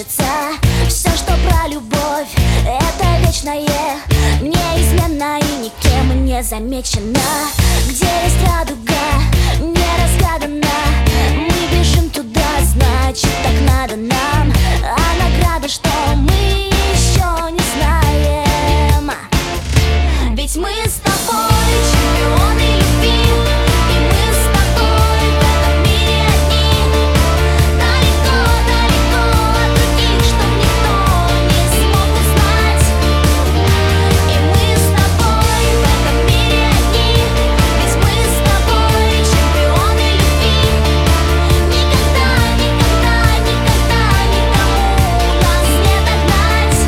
хочется. Все, что про любовь, это вечное, неизменно и никем не замечено. Где есть радуга, не разгадана, мы бежим туда, значит так надо нам. А награда, что мы еще не знаем. Ведь мы с тобой чемпионы любви, и мы с тобой в этом мире одни. Далеко, далеко от других, чтоб никто не смог узнать. И мы с тобой в этом мире одни, ведь мы с тобой чемпионы любви. Никогда, никогда, никогда никому нас не догнать.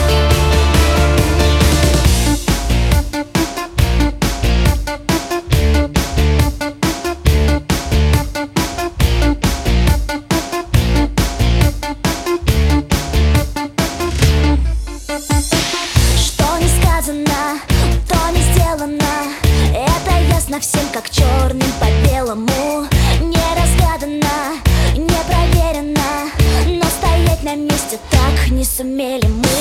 Что не сказано, то не сделано, это ясно всем, как черным по белому. Не разгадано, не проверено, но стоять на месте так не сумели мы.